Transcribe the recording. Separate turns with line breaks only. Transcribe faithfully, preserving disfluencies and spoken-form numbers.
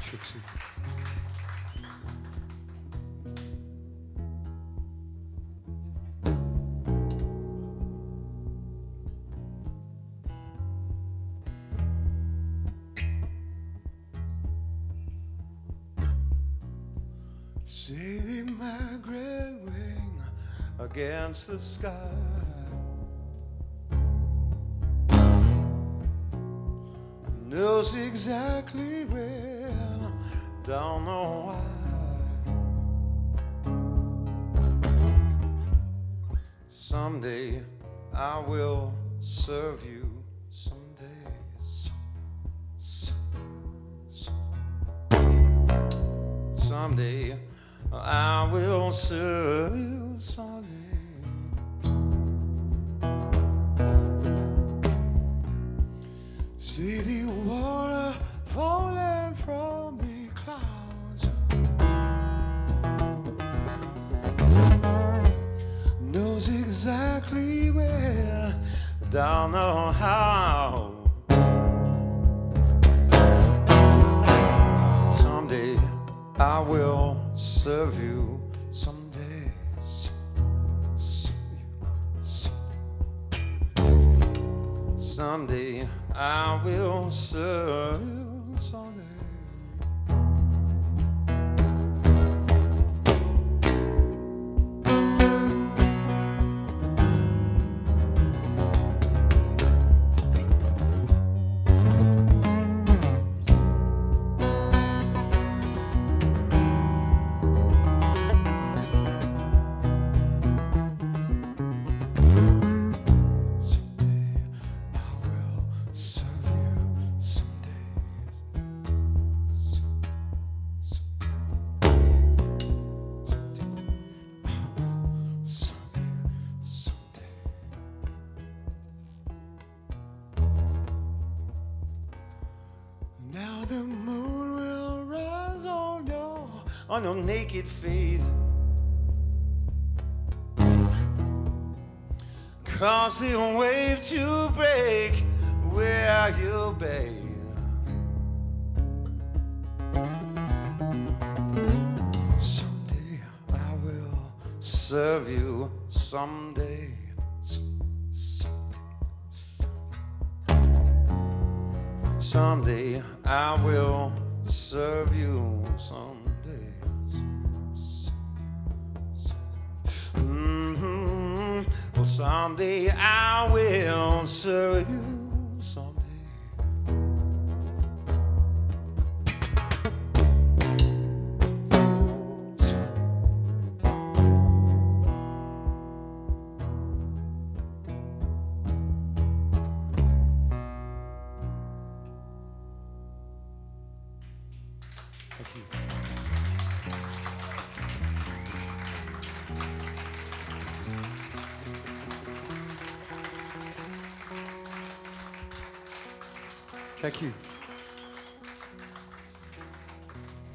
Trixie. See the migrant wing against the sky, knows exactly where, don't know why. Someday I will serve you. Someday, so, so, so. Someday I will serve you. Someday. See the water falling from the clouds, knows exactly where, don't know how. Someday I will serve you. Someday, so, so you, so. Someday I will serve you. Someday. Now the moon will rise on your, on your naked faith, cause the wave to break where you bathe. Someday I will serve you. Someday, someday I will serve you. Someday, mm-hmm. Well, someday I will serve you. Someday. Thank you. Thank you.